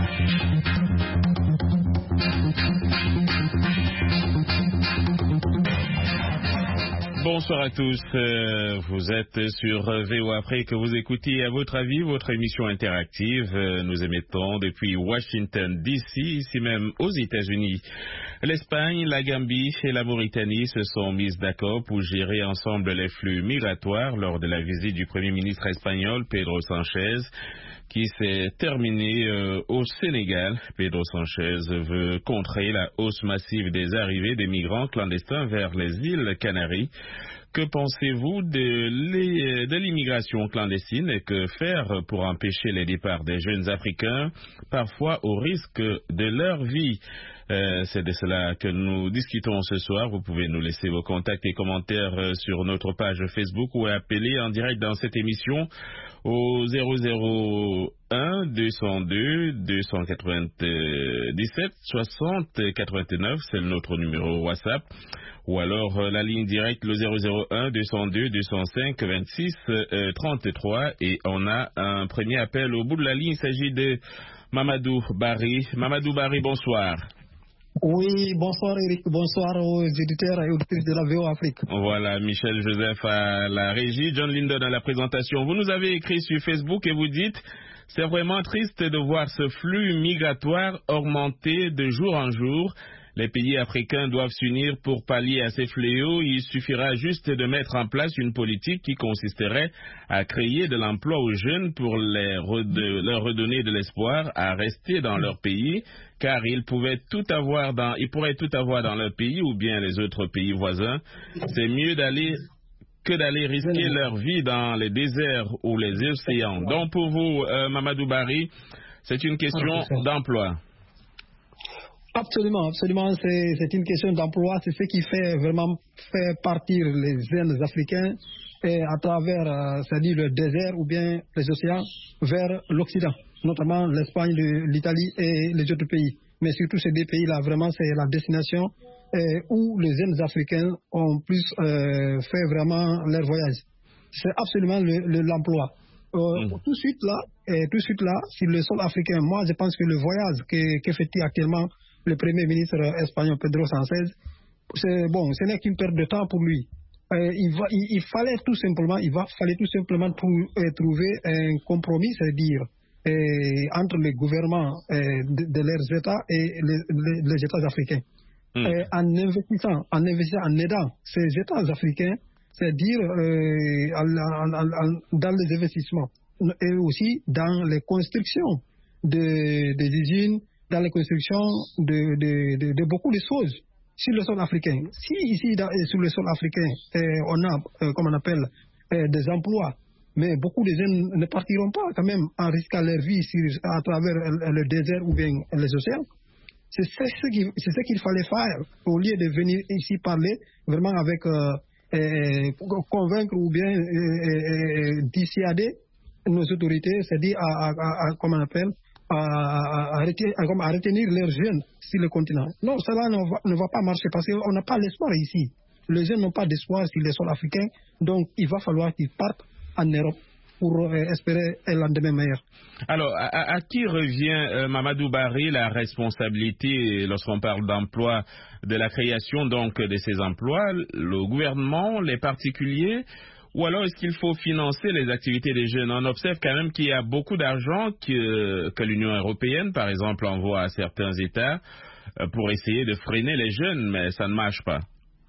Bonsoir à tous, vous êtes sur VOA Afrique, vous écoutez à votre avis votre émission interactive. Nous émettons depuis Washington DC, ici même aux États-Unis. L'Espagne, la Gambie et la Mauritanie se sont mises d'accord pour gérer ensemble les flux migratoires lors de la visite du Premier ministre espagnol Pedro Sánchez, qui s'est terminée au Sénégal. Pedro Sánchez veut contrer la hausse massive des arrivées des migrants clandestins vers les îles Canaries. Que pensez-vous de l'immigration clandestine et que faire pour empêcher les départs des jeunes Africains, parfois au risque de leur vie? C'est de cela que nous discutons ce soir. Vous pouvez nous laisser vos contacts et commentaires sur notre page Facebook ou appeler en direct dans cette émission au 001 202 297 60 89. C'est notre numéro WhatsApp. Ou alors la ligne directe, le 001 202 205 26 33. Et on a un premier appel au bout de la ligne. Il s'agit de Mamadou Barry. Mamadou Barry, bonsoir. Oui, bonsoir Eric, bonsoir aux éditeurs et auditrices de la VOA Afrique. Voilà, Michel Joseph à la régie, John Linden à la présentation. Vous nous avez écrit sur Facebook et vous dites « C'est vraiment triste de voir ce flux migratoire augmenter de jour en jour. Les pays africains doivent s'unir pour pallier à ces fléaux. Il suffira juste de mettre en place une politique qui consisterait à créer de l'emploi aux jeunes pour leur redonner de l'espoir à rester dans leur pays, car ils pourraient tout avoir dans leur pays ou bien les autres pays voisins. C'est mieux que d'aller risquer leur vie dans les déserts ou les océans. » Donc pour vous, Mamadou Barry, c'est une question d'emploi. Absolument, absolument. C'est une question d'emploi. C'est ce qui fait vraiment faire partir les jeunes Africains à travers, c'est-à-dire le désert ou bien les océans vers l'Occident, notamment l'Espagne, l'Italie et les autres pays. Mais surtout ces deux pays-là, vraiment, c'est la destination où les jeunes Africains ont plus fait vraiment leur voyage. C'est absolument l'emploi. Tout de suite là, sur le sol africain, moi je pense que le voyage qu'effectue actuellement le Premier ministre espagnol Pedro Sánchez, ce n'est qu'une perte de temps pour lui. Il fallait tout simplement trouver un compromis, c'est-à-dire entre les gouvernements de leurs États et les États africains. En investissant, en aidant ces États africains, c'est-à-dire dans les investissements et aussi dans les constructions des usines, dans les constructions de beaucoup de choses sur le sol africain. Si ici, sur le sol africain, on a, comme on appelle, des emplois, mais beaucoup de jeunes ne partiront pas quand même en risquant leur vie à travers le désert ou bien les océans. C'est ce qu'il fallait faire au lieu de venir ici parler vraiment avec convaincre ou bien dissuader nos autorités, c'est-à-dire comment on appelle, à retenir leurs jeunes sur le continent. Non, cela ne va pas marcher parce qu'on n'a pas l'espoir ici. Les jeunes n'ont pas d'espoir sur les sols africains, donc il va falloir qu'ils partent en Europe pour espérer un lendemain meilleur. Alors, à qui revient, Mamadou Barry, la responsabilité lorsqu'on parle d'emploi, de la création donc de ces emplois? Le gouvernement, les particuliers? Ou alors est-ce qu'il faut financer les activités des jeunes? On observe quand même qu'il y a beaucoup d'argent que l'Union européenne, par exemple, envoie à certains États pour essayer de freiner les jeunes, mais ça ne marche pas.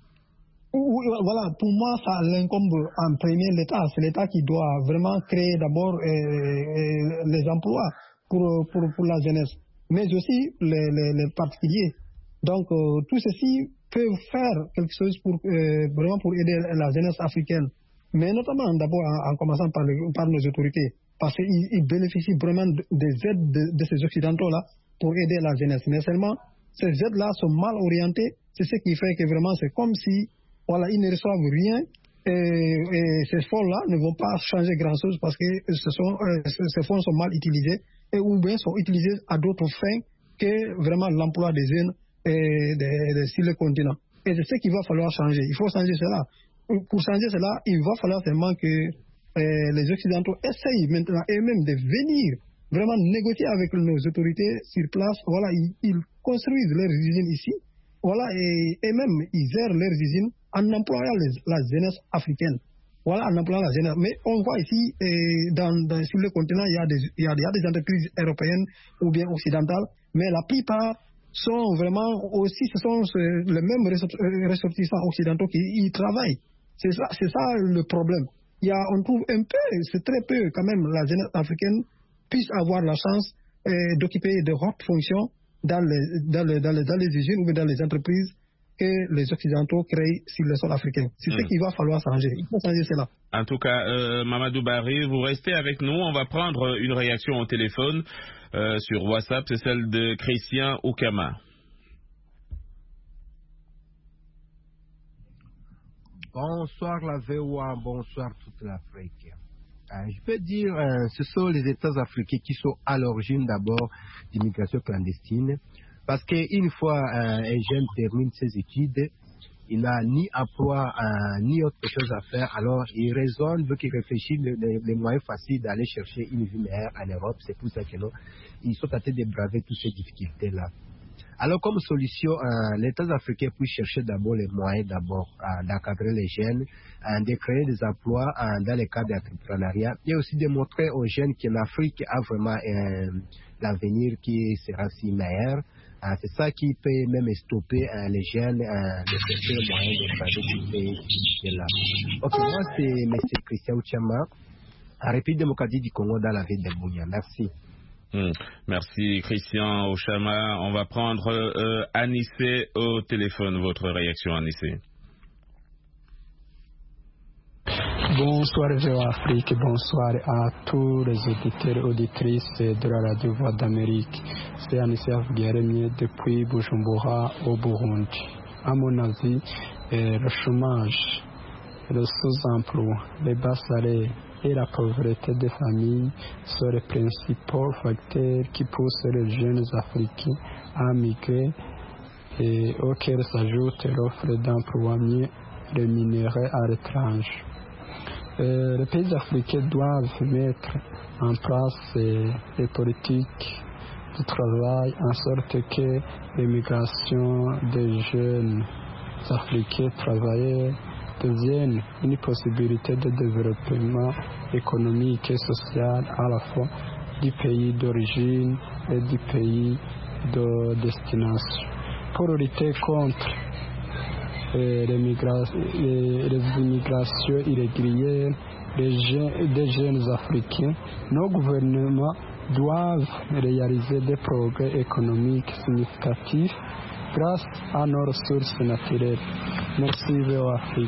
Voilà, pour moi, ça l'incombe en premier l'État. C'est l'État qui doit vraiment créer d'abord les emplois pour la jeunesse, mais aussi les particuliers. Donc, tout ceci peut faire quelque chose vraiment pour aider la jeunesse africaine. Mais notamment d'abord en commençant par nos autorités, parce qu'ils bénéficient vraiment des aides de ces Occidentaux-là pour aider la jeunesse. Mais seulement, ces aides-là sont mal orientées. C'est ce qui fait que vraiment, c'est comme si ils ne reçoivent rien et ces fonds-là ne vont pas changer grand-chose parce que ces fonds sont mal utilisés ou bien sont utilisés à d'autres fins que vraiment l'emploi des jeunes sur le continent. Et c'est ce qu'il va falloir changer. Il faut changer cela. Pour changer cela, il va falloir seulement que les Occidentaux essayent maintenant eux-mêmes de venir vraiment négocier avec nos autorités sur place. Voilà, ils construisent leurs usines ici. Voilà, et même ils gèrent leurs usines en employant la jeunesse africaine. Voilà, en employant la jeunesse. Mais on voit ici, sur le continent, il y a des entreprises européennes ou bien occidentales, mais la plupart sont vraiment aussi, ce sont les mêmes ressortissants occidentaux qui y travaillent. C'est ça le problème. On trouve un peu, c'est très peu quand même, la jeunesse africaine puisse avoir la chance d'occuper de hautes fonctions dans les usines ou dans les entreprises que les Occidentaux créent sur le sol africain. C'est ce qu'il va falloir changer. Il faut changer cela. En tout cas, Mamadou Barry, vous restez avec nous. On va prendre une réaction au téléphone sur WhatsApp. C'est celle de Christian Oukama. Bonsoir la VOA, bonsoir toute l'Afrique. Je peux dire, ce sont les États africains qui sont à l'origine d'abord d'immigration clandestine. Parce qu'une fois un jeune termine ses études, il n'a ni emploi ni autre chose à faire, alors il raisonne, veut qu'il réfléchisse les moyens faciles d'aller chercher une vie meilleure en Europe. C'est pour ça que ils sont en train de braver toutes ces difficultés-là. Alors comme solution, l'État africain peut chercher d'abord les moyens d'encadrer les jeunes, de créer des emplois dans les cadres d'entrepreneuriat et aussi de montrer aux jeunes que l'Afrique a vraiment l'avenir qui sera si meilleur. C'est ça qui peut même stopper les jeunes de chercher les moyens de braver toutes ces difficultés-là. Ok, moi c'est M. Christian Oukama, en République démocratique du Congo dans la ville de Bunia. Merci. Merci Christian Oukama. On va prendre Anissé au téléphone. Votre réaction, Anissé. Bonsoir VOA Afrique, bonsoir à tous les auditeurs et auditrices de la radio Voix d'Amérique. C'est Anissé Avgueremie depuis Bujumbura au Burundi. À mon avis, le chômage, le sous-emploi, les bas salaires et la pauvreté des familles sont les principaux facteurs qui poussent les jeunes Africains à migrer et auxquels s'ajoute l'offre d'emploi mieux rémunérée à l'étranger. Les pays africains doivent mettre en place des politiques de travail en sorte que l'immigration des jeunes Africains travailleurs devienne une possibilité de développement économique et social à la fois du pays d'origine et du pays de destination. Pour lutter contre les immigrations irrégulières des jeunes Africains, nos gouvernements doivent réaliser des progrès économiques significatifs grâce à nos ressources naturelles. Merci, VOA Afrique.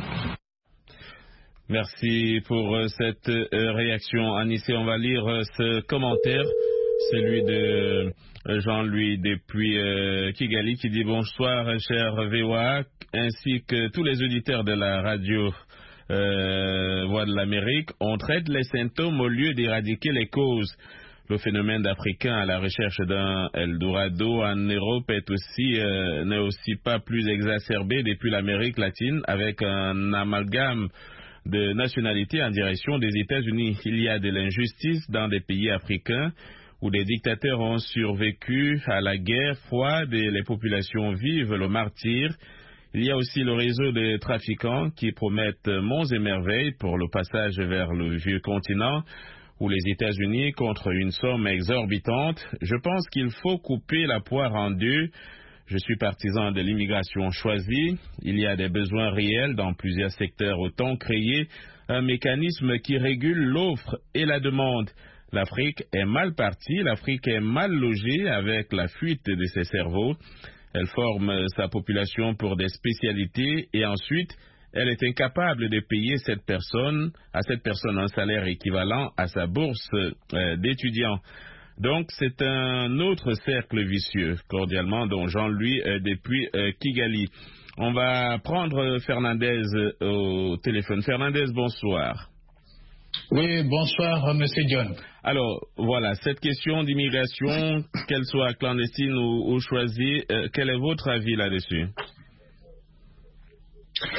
Merci pour cette réaction, Anissé. On va lire ce commentaire, celui de Jean-Louis depuis Kigali, qui dit bonsoir, cher VOA, ainsi que tous les auditeurs de la radio Voix de l'Amérique. On traite les symptômes au lieu d'éradiquer les causes. Le phénomène d'Africains à la recherche d'un Eldorado en Europe n'est aussi pas plus exacerbé depuis l'Amérique latine, avec un amalgame de nationalités en direction des États-Unis. Il y a de l'injustice dans des pays africains où des dictateurs ont survécu à la guerre froide et les populations vivent le martyre. Il y a aussi le réseau des trafiquants qui promettent monts et merveilles pour le passage vers le vieux continent, ou les États-Unis contre une somme exorbitante. Je pense qu'il faut couper la poire en deux. Je suis partisan de l'immigration choisie. Il y a des besoins réels dans plusieurs secteurs. Autant créer un mécanisme qui régule l'offre et la demande. L'Afrique est mal partie, l'Afrique est mal logée avec la fuite de ses cerveaux. Elle forme sa population pour des spécialités et ensuite elle est incapable de payer à cette personne un salaire équivalent à sa bourse d'étudiant. Donc c'est un autre cercle vicieux. Cordialement, dont Jean-Louis depuis Kigali. On va prendre Fernandez au téléphone. Fernandez, bonsoir. Oui, bonsoir, Monsieur John. Alors, voilà, cette question d'immigration, qu'elle soit clandestine ou choisie, quel est votre avis là-dessus?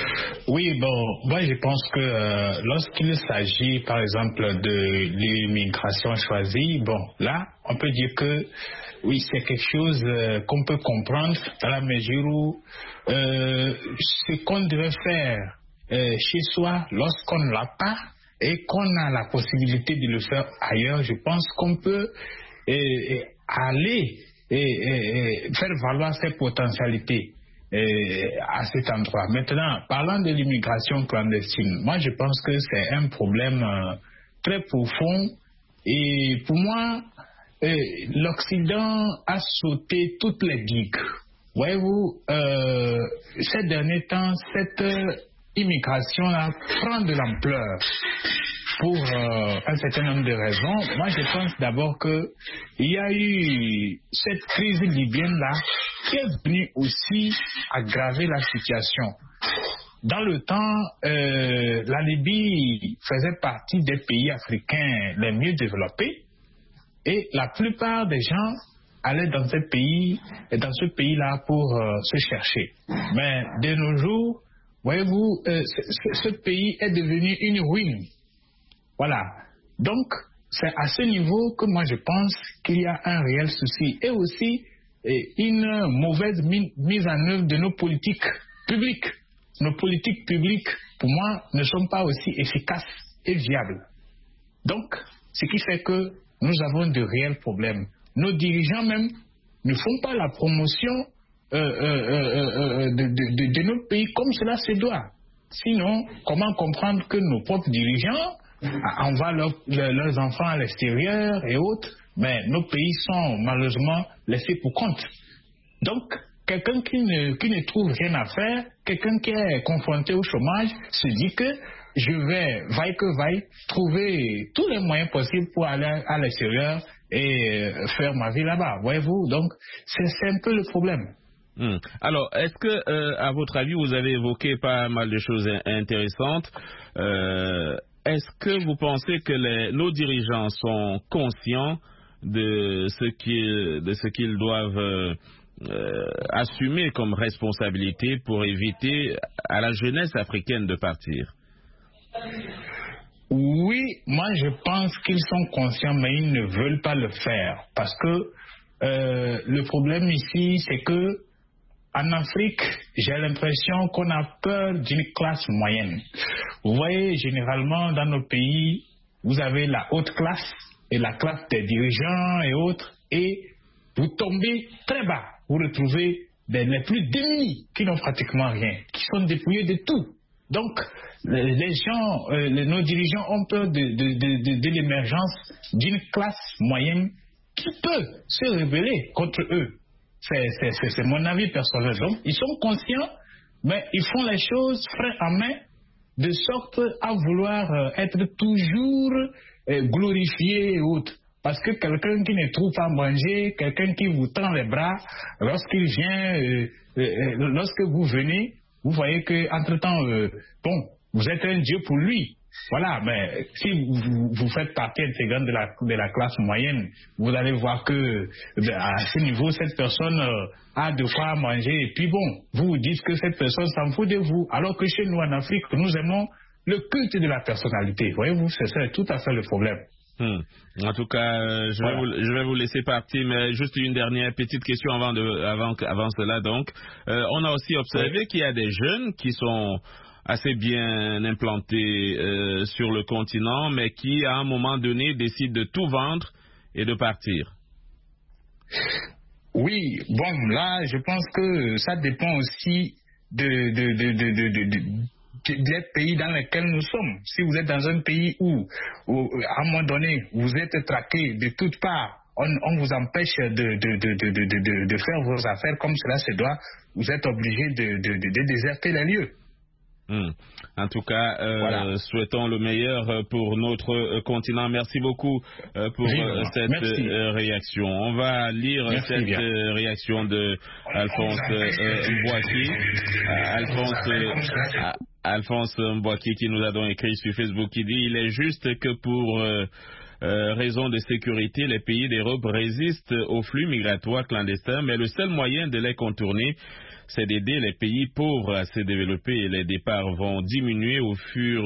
Oui, bon, moi je pense que lorsqu'il s'agit par exemple de l'immigration choisie, bon, là, on peut dire que oui, c'est quelque chose qu'on peut comprendre dans la mesure où ce qu'on devait faire chez soi lorsqu'on ne l'a pas et qu'on a la possibilité de le faire ailleurs, je pense qu'on peut aller faire valoir ses potentialités à cet endroit. Maintenant, parlant de l'immigration clandestine, moi je pense que c'est un problème très profond et pour moi, l'Occident a sauté toutes les digues. Voyez-vous, ces derniers temps, cette immigration-là prend de l'ampleur pour un certain nombre de raisons. Moi, je pense d'abord qu'il y a eu cette crise libyenne-là qui est venue aussi aggraver la situation. Dans le temps, la Libye faisait partie des pays africains les mieux développés et la plupart des gens allaient dans ce pays-là pour se chercher. Mais de nos jours, voyez-vous, ce pays est devenu une ruine. Voilà. Donc, c'est à ce niveau que moi je pense qu'il y a un réel souci et aussi une mauvaise mise en œuvre de nos politiques publiques. Nos politiques publiques, pour moi, ne sont pas aussi efficaces et viables. Donc, ce qui fait que nous avons de réels problèmes. Nos dirigeants même ne font pas la promotion de notre pays comme cela se doit. Sinon, comment comprendre que nos propres dirigeants envoient leurs enfants à l'extérieur et autres, mais nos pays sont malheureusement laissés pour compte. Donc, quelqu'un qui ne trouve rien à faire, quelqu'un qui est confronté au chômage, se dit que je vais, vaille que vaille, trouver tous les moyens possibles pour aller à l'extérieur et faire ma vie là-bas. Voyez-vous, donc c'est un peu le problème. Alors, est-ce que, à votre avis, vous avez évoqué pas mal de choses intéressantes. Est-ce que vous pensez que nos dirigeants sont conscients de ce qu'ils doivent assumer comme responsabilité pour éviter à la jeunesse africaine de partir? Oui, moi je pense qu'ils sont conscients, mais ils ne veulent pas le faire. Parce que le problème ici, c'est que en Afrique, j'ai l'impression qu'on a peur d'une classe moyenne. Vous voyez, généralement, dans nos pays, vous avez la haute classe et la classe des dirigeants et autres, et vous tombez très bas. Vous retrouvez les plus démunis qui n'ont pratiquement rien, qui sont dépouillés de tout. Donc, les gens, nos dirigeants ont peur de l'émergence d'une classe moyenne qui peut se rebeller contre eux. C'est mon avis personnel. Donc, ils sont conscients, mais ils font les choses frein à main, de sorte à vouloir être toujours glorifiés et autres. Parce que quelqu'un qui ne trouve pas manger, quelqu'un qui vous tend les bras, lorsqu'il vient, lorsque vous venez, vous voyez qu'entre-temps, bon, vous êtes un dieu pour lui. Voilà, mais si vous faites partie intégrante de la classe moyenne, vous allez voir que à ce niveau, cette personne a de quoi manger. Et puis bon, vous dites que cette personne s'en fout de vous. Alors que chez nous en Afrique, nous aimons le culte de la personnalité. Voyez-vous, c'est tout à fait le problème. En tout cas, je vais vous laisser partir, mais juste une dernière petite question avant cela. Donc, on a aussi observé qu'il y a des jeunes qui sont assez bien implantés sur le continent, mais qui, à un moment donné, décident de tout vendre et de partir. Oui, bon, là, je pense que ça dépend aussi des pays dans lesquels nous sommes. Si vous êtes dans un pays où à un moment donné, vous êtes traqué de toutes parts, on vous empêche de faire vos affaires comme cela se doit, vous êtes obligé de déserter les lieux. En tout cas, voilà. Souhaitons le meilleur pour notre continent. Merci beaucoup pour cette réaction. On va lire réaction de Alphonse Mbouaki. Alphonse Mbouaki qui nous a donc écrit sur Facebook, qui dit: il est juste que pour raison de sécurité, les pays d'Europe résistent aux flux migratoires clandestins, mais le seul moyen de les contourner, c'est d'aider les pays pauvres à se développer et les départs vont diminuer au fur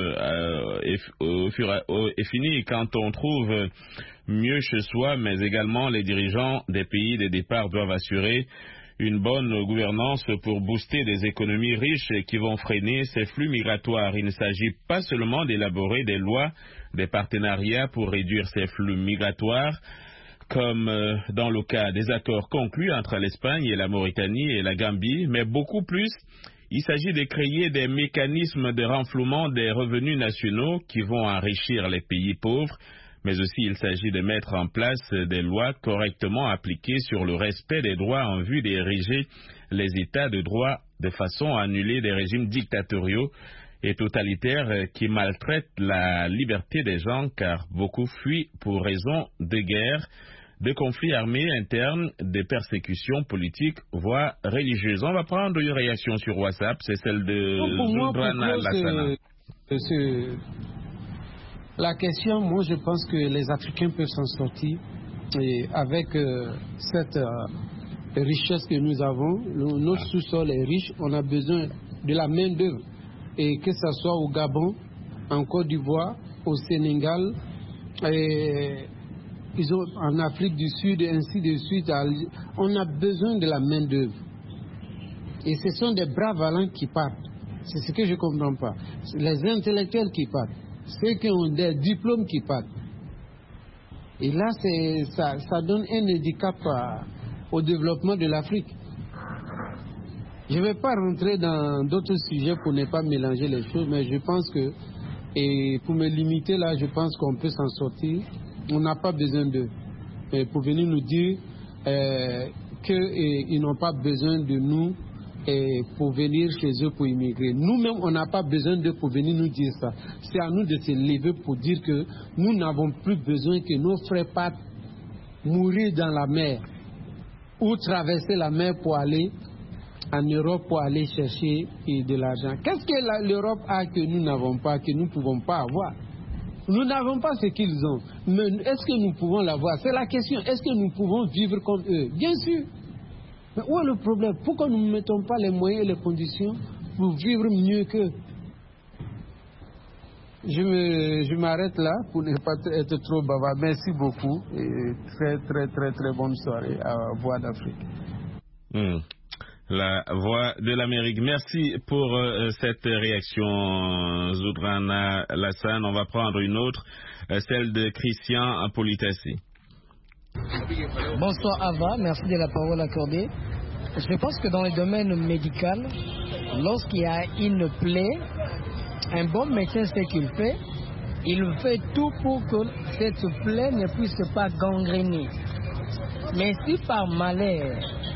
et fini quand on trouve mieux chez soi, mais également les dirigeants des pays des départs doivent assurer une bonne gouvernance pour booster des économies riches qui vont freiner ces flux migratoires. Il ne s'agit pas seulement d'élaborer des lois, des partenariats pour réduire ces flux migratoires, comme dans le cas des accords conclus entre l'Espagne et la Mauritanie et la Gambie, mais beaucoup plus, il s'agit de créer des mécanismes de renflouement des revenus nationaux qui vont enrichir les pays pauvres, mais aussi il s'agit de mettre en place des lois correctement appliquées sur le respect des droits en vue d'ériger les États de droit de façon à annuler des régimes dictatoriaux et totalitaires qui maltraitent la liberté des gens car beaucoup fuient pour raison de guerre, de conflits armés internes, de persécutions politiques, voire religieuses. On va prendre une réaction sur WhatsApp, c'est celle de Zoudrana Lassana. La question, moi je pense que les Africains peuvent s'en sortir et avec cette richesse que nous avons, notre sous-sol est riche, on a besoin de la main-d'œuvre. Et que ce soit au Gabon, en Côte d'Ivoire, au Sénégal, en Afrique du Sud, et ainsi de suite, on a besoin de la main-d'œuvre. Et ce sont des bras valants qui partent. C'est ce que je ne comprends pas. Les intellectuels qui partent. Ceux qui ont des diplômes qui partent. Et là, ça donne un handicap au développement de l'Afrique. Je ne vais pas rentrer dans d'autres sujets pour ne pas mélanger les choses, mais je pense que, et pour me limiter là, je pense qu'on peut s'en sortir. On n'a pas besoin d'eux pour venir nous dire qu'ils n'ont pas besoin de nous pour venir chez eux pour immigrer. Nous-mêmes, on n'a pas besoin d'eux pour venir nous dire ça. C'est à nous de se lever pour dire que nous n'avons plus besoin que nos frères partent mourir dans la mer ou traverser la mer pour aller en Europe pour aller chercher de l'argent. Qu'est-ce que l'Europe a que nous n'avons pas, que nous ne pouvons pas avoir? Nous n'avons pas ce qu'ils ont. Mais est-ce que nous pouvons l'avoir? C'est la question. Est-ce que nous pouvons vivre comme eux? Bien sûr. Mais où est le problème? Pourquoi nous ne mettons pas les moyens et les conditions pour vivre mieux qu'eux? Je m'arrête là pour ne pas être trop bavard. Merci beaucoup et très très très très bonne soirée à Voix d'Afrique. La Voix de l'Amérique. Merci pour cette réaction, Zoudrana Lassana. On va prendre une autre, celle de Christian Politassi. Bonsoir Ava, merci de la parole accordée. Je pense que dans le domaine médical, lorsqu'il y a une plaie, un bon médecin sait qu'il fait. Il fait tout pour que cette plaie ne puisse pas gangréner. Mais si par malheur,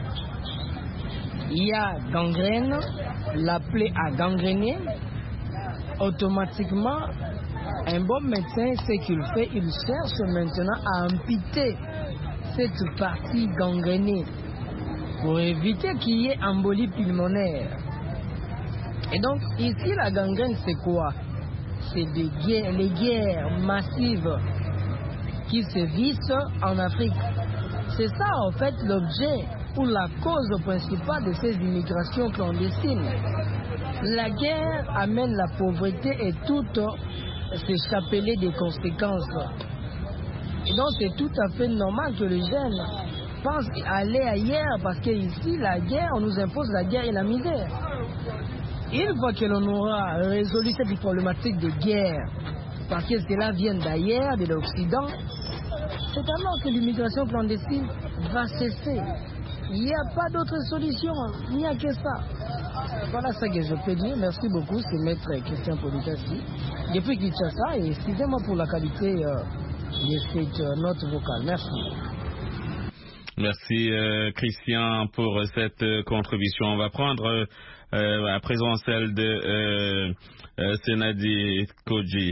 il y a gangrène, la plaie a gangréné, automatiquement, un bon médecin, ce qu'il fait, il cherche maintenant à amputer cette partie gangrénée pour éviter qu'il y ait embolie pulmonaire. Et donc, ici, la gangrène, c'est quoi? C'est les guerres massives qui se vissent en Afrique. C'est ça, en fait, l'objet ou la cause principale de ces immigrations clandestines. La guerre amène la pauvreté et toutes ces chapelets des conséquences. Et donc c'est tout à fait normal que les jeunes pensent aller ailleurs parce qu'ici la guerre, on nous impose la guerre et la misère. Une fois que l'on aura résolu cette problématique de guerre, parce que cela vient d'ailleurs, de l'Occident, c'est alors que l'immigration clandestine va cesser. Il n'y a pas d'autre solution, il n'y a que ça. Voilà ce que je peux dire. Merci beaucoup, c'est Maître Christian Politassi. Depuis Kinshasa, et excusez-moi pour la qualité de cette note vocale. Merci. Merci Christian pour cette contribution. On va prendre à présent celle de Senadi Koji.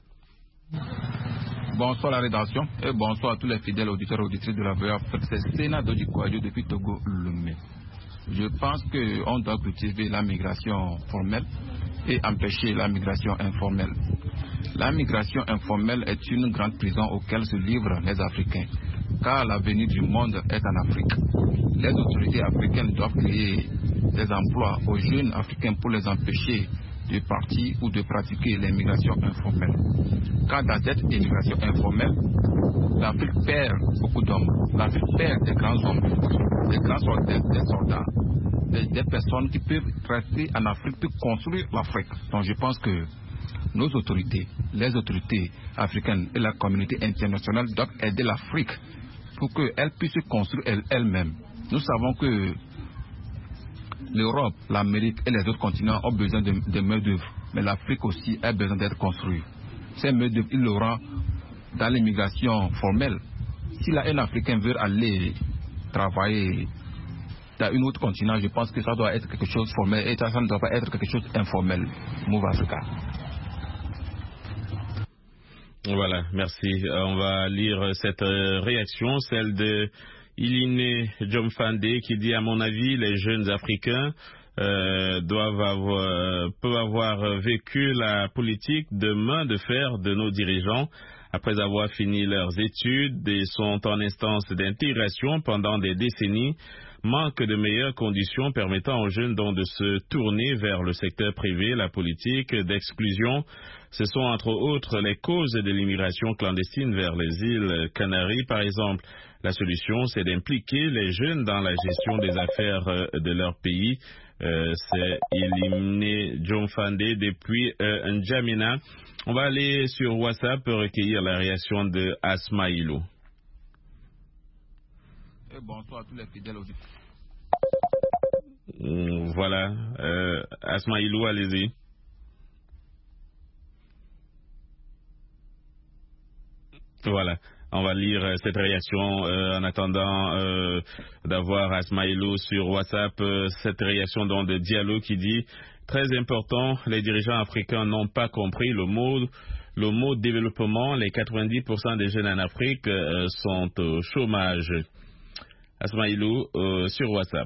Bonsoir la rédaction et bonsoir à tous les fidèles auditeurs et auditrices de la VOA. C'est Senadi Koji depuis Togo Lomé. Je pense qu'on doit cultiver la migration formelle et empêcher la migration informelle. La migration informelle est une grande prison auquel se livrent les Africains. car l'avenir du monde est en Afrique. Les autorités africaines doivent créer des emplois aux jeunes africains pour les empêcher de partir ou de pratiquer l'immigration informelle. Car dans cette immigration informelle, l'Afrique perd beaucoup d'hommes. L'Afrique perd des grands hommes, des grands soldats, des soldats, des personnes qui peuvent rester en Afrique pour construire l'Afrique. Donc je pense que nos autorités, les autorités africaines et la communauté internationale doivent aider l'Afrique pour qu'elle puisse se construire elle-même. Nous savons que l'Europe, l'Amérique et les autres continents ont besoin de main-d'œuvre, mais l'Afrique aussi a besoin d'être construite. Ces main-d'œuvre, il l'aura dans l'immigration formelle. Si un Africain veut aller travailler dans un autre continent, je pense que ça doit être quelque chose de formel et ça ne doit pas être quelque chose d'informel. Move Africa. Voilà, merci. On va lire cette réaction, celle de Iline Jomfande, qui dit: à mon avis, les jeunes Africains peuvent avoir vécu la politique de main de fer de nos dirigeants après avoir fini leurs études et sont en instance d'intégration pendant des décennies, manque de meilleures conditions permettant aux jeunes donc de se tourner vers le secteur privé. La politique d'exclusion, ce sont entre autres les causes de l'immigration clandestine vers les îles Canaries, par exemple. La solution, c'est d'impliquer les jeunes dans la gestion des affaires de leur pays. C'est Ilimne Jomfande depuis N'Djamena. On va aller sur WhatsApp pour recueillir la réaction de Asmaïlou. Bonsoir à tous les fidèles auditeurs. Voilà, Asmaïlou, allez-y. Voilà, on va lire cette réaction en attendant d'avoir Asmaïlou sur WhatsApp, cette réaction donc de Diallo qui dit: très important, les dirigeants africains n'ont pas compris le mot développement. Les 90% des jeunes en Afrique sont au chômage. Asmaïlou sur WhatsApp.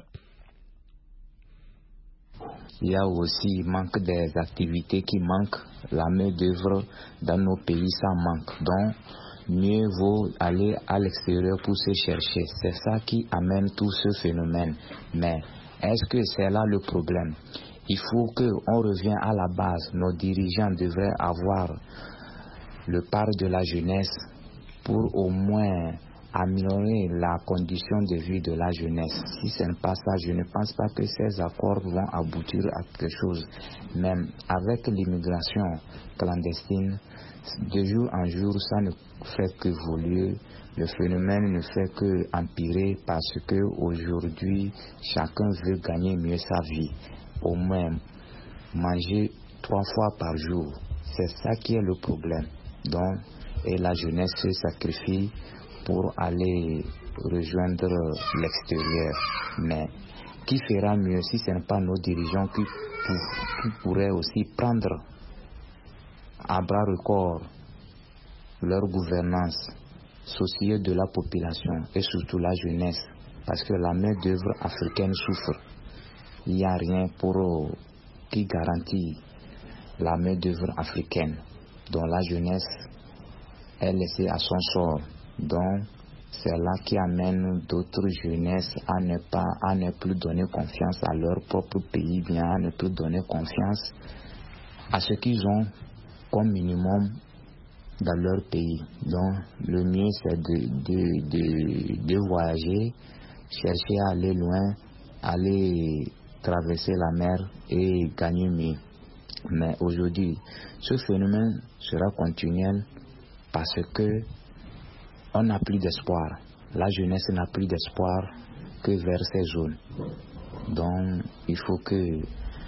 Il y a aussi manque des activités qui manquent. La main d'œuvre dans nos pays, ça manque. Donc, mieux vaut aller à l'extérieur pour se chercher. C'est ça qui amène tout ce phénomène. Mais est-ce que c'est là le problème? Il faut qu'on revienne à la base. Nos dirigeants devraient avoir le part de la jeunesse pour au moins améliorer la condition de vie de la jeunesse. Si ce n'est pas ça, je ne pense pas que ces accords vont aboutir à quelque chose. Même avec l'immigration clandestine, de jour en jour, ça ne fait qu'évoluer. Le phénomène ne fait qu'empirer parce qu'aujourd'hui, chacun veut gagner mieux sa vie. Au moins, manger 3 fois par jour. C'est ça qui est le problème. Donc, et la jeunesse se sacrifie pour aller rejoindre l'extérieur. Mais qui fera mieux si ce n'est pas nos dirigeants qui pourraient aussi prendre à bras le corps leur gouvernance, soucieux de la population et surtout la jeunesse, parce que la main d'œuvre africaine souffre. Il n'y a rien qui garantit la main d'œuvre africaine, dont la jeunesse est laissée à son sort. Donc, c'est là qui amène d'autres jeunesses à ne plus donner confiance à leur propre pays, bien à ne plus donner confiance à ce qu'ils ont comme minimum dans leur pays. Donc, le mieux, c'est de voyager, chercher à aller loin, aller traverser la mer et gagner mieux. Mais aujourd'hui, ce phénomène sera continuel parce que on n'a plus d'espoir. La jeunesse n'a plus d'espoir que vers ces zones. Donc, il faut que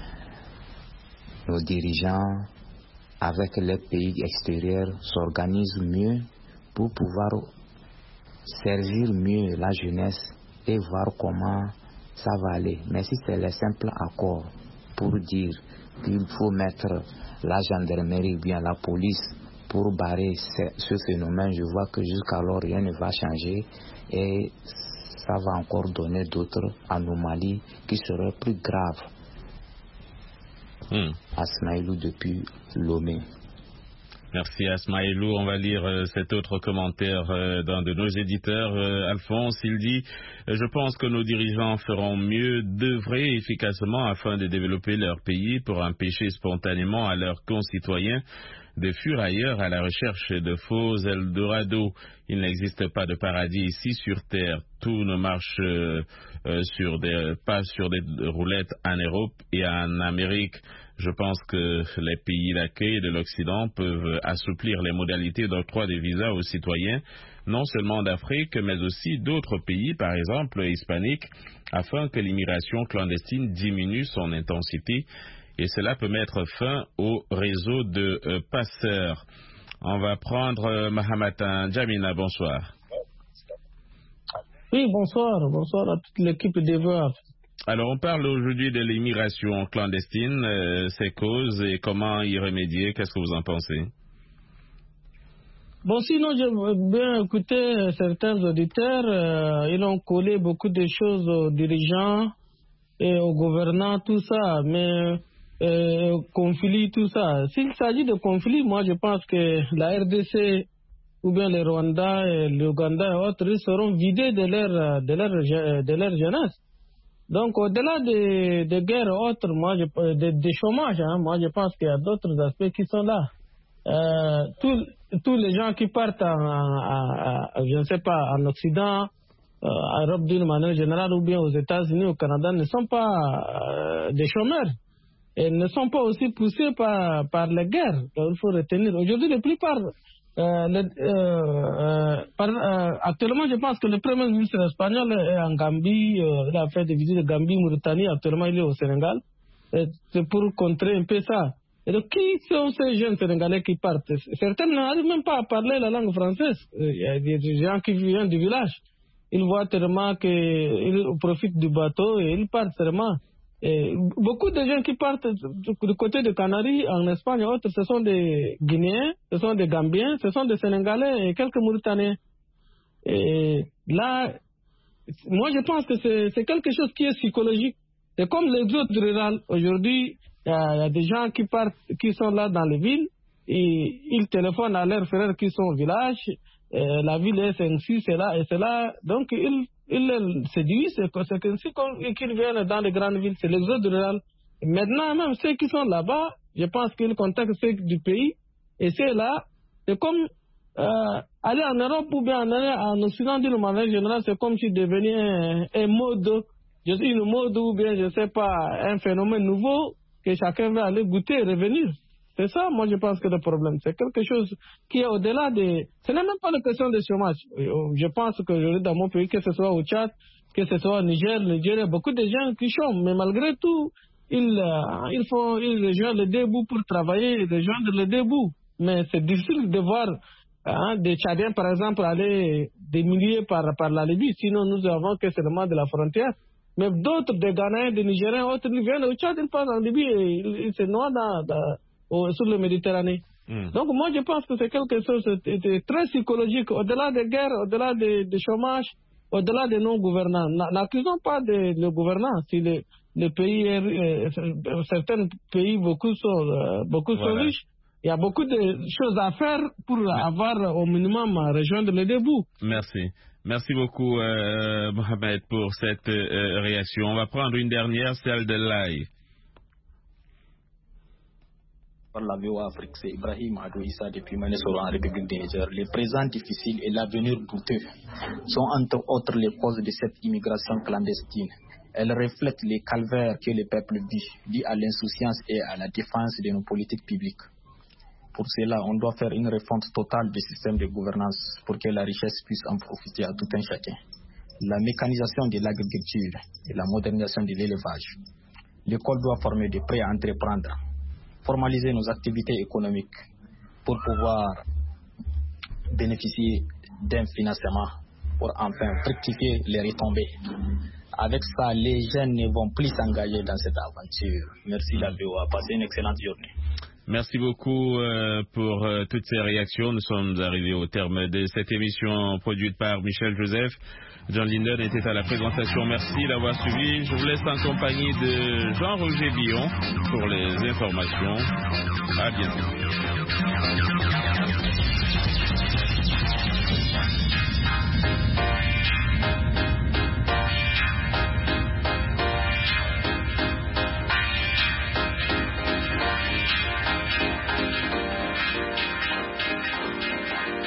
nos dirigeants, avec les pays extérieurs, s'organisent mieux pour pouvoir servir mieux la jeunesse et voir comment ça va aller. Mais si c'est les simples accords pour dire qu'il faut mettre la gendarmerie ou bien la police pour barrer ce phénomène, je vois que jusqu'alors rien ne va changer et ça va encore donner d'autres anomalies qui seraient plus graves. Asmaïlou depuis Lomé. Merci Asmaïlou. On va lire cet autre commentaire d'un de nos éditeurs, Alphonse. Il dit « Je pense que nos dirigeants feront mieux d'œuvrer efficacement afin de développer leur pays pour empêcher spontanément à leurs concitoyens de fuir ailleurs à la recherche de faux Eldorado. Il n'existe pas de paradis ici sur Terre. Tout ne marche pas sur des roulettes en Europe et en Amérique. Je pense que les pays d'accueil de l'Occident peuvent assouplir les modalités d'octroi des visas aux citoyens, non seulement d'Afrique, mais aussi d'autres pays, par exemple hispaniques, afin que l'immigration clandestine diminue son intensité. Et cela peut mettre fin au réseau de passeurs. On va prendre Mahamatan Djamina, bonsoir. Oui, bonsoir à toute l'équipe des Voix. Alors, on parle aujourd'hui de l'immigration clandestine, ses causes et comment y remédier. Qu'est-ce que vous en pensez? Bon, sinon, j'ai bien écouté certains auditeurs. Ils ont collé beaucoup de choses aux dirigeants et aux gouvernants, tout ça. Mais conflit, tout ça. S'il s'agit de conflit, moi, je pense que la RDC ou bien le Rwanda, l'Ouganda et autres, ils seront vidés de leur jeunesse. Donc, au-delà des guerres et autres, moi, des chômages, moi, je pense qu'il y a d'autres aspects qui sont là. Tous les gens qui partent je ne sais pas, en Occident, en Europe d'une manière générale, ou bien aux États-Unis, au Canada, ne sont pas des chômeurs. Et ne sont pas aussi poussés par les guerres. Donc, il faut retenir. Aujourd'hui, la plupart... actuellement, je pense que le premier ministre espagnol est en Gambie, il a fait des visites de Gambie, Mauritanie, actuellement il est au Sénégal. C'est pour contrer un peu ça. Et donc, qui sont ces jeunes Sénégalais qui partent? Certains n'arrivent même pas à parler la langue française. Il y a des gens qui viennent du village. Ils voient tellement qu'ils profitent du bateau et ils partent tellement. Et beaucoup de gens qui partent du côté de Canaries, en Espagne et autres, ce sont des Guinéens, ce sont des Gambiens, ce sont des Sénégalais et quelques Mauritaniens. Et là, moi je pense que c'est quelque chose qui est psychologique. C'est comme l'exode rural. Aujourd'hui, il y a des gens qui partent, qui sont là dans les villes, et ils téléphonent à leurs frères qui sont au village. La ville est ainsi, c'est là et c'est là. Donc, ils les séduisent, c'est ainsi qu'ils viennent dans les grandes villes, c'est l'exode rural. Maintenant, même ceux qui sont là-bas, je pense qu'ils contactent ceux du pays, et c'est là, c'est comme aller en Europe ou bien aller en Occident d'une manière générale, c'est comme si devenir un mode, une mode ou bien, je ne sais pas, un phénomène nouveau que chacun va aller goûter et revenir. C'est ça, moi, je pense que le problème. C'est quelque chose qui est au-delà de... Ce n'est même pas une question de chômage. Je pense que dans mon pays, que ce soit au Tchad, que ce soit au Niger, il y a beaucoup de gens qui chôment. Mais malgré tout, ils rejoignent le début pour travailler, rejoindre le début. Mais c'est difficile de voir des Tchadiens, par exemple, aller des milliers par la Libye. Sinon, nous avons que seulement de la frontière. Mais d'autres, des Ghanéens, des Nigériens, autres, ils viennent au Tchad, ils passent en Libye et ils se noient sur le Méditerranée. Donc moi je pense que c'est quelque chose de très psychologique, au-delà des guerres, au-delà des chômage, au-delà des non-gouvernants. N'accusons pas le gouvernants. Si les pays, certains pays, beaucoup sont riches, il y a beaucoup de choses à faire pour avoir au minimum rejoindre le début. Merci beaucoup Mohamed pour cette réaction. On va prendre une dernière, celle de Lai. Par la VOA Afrique, c'est Ibrahim Adou Issa depuis Manesoro en République du Niger. Les présents difficiles et l'avenir douteux sont entre autres les causes de cette immigration clandestine. Elles reflètent les calvaires que le peuple vit à l'insouciance et à la défense de nos politiques publiques. Pour cela, on doit faire une refonte totale du système de gouvernance pour que la richesse puisse en profiter à tout un chacun. La mécanisation de l'agriculture et la modernisation de l'élevage. L'école doit former des prêts à entreprendre, formaliser nos activités économiques pour pouvoir bénéficier d'un financement pour enfin fructifier les retombées. Avec ça, les jeunes ne vont plus s'engager dans cette aventure. Merci la VOA. Passez une excellente journée. Merci beaucoup pour toutes ces réactions. Nous sommes arrivés au terme de cette émission produite par Michel Joseph. John Linden était à la présentation. Merci d'avoir suivi. Je vous laisse en compagnie de Jean-Roger Billon pour les informations. À bientôt.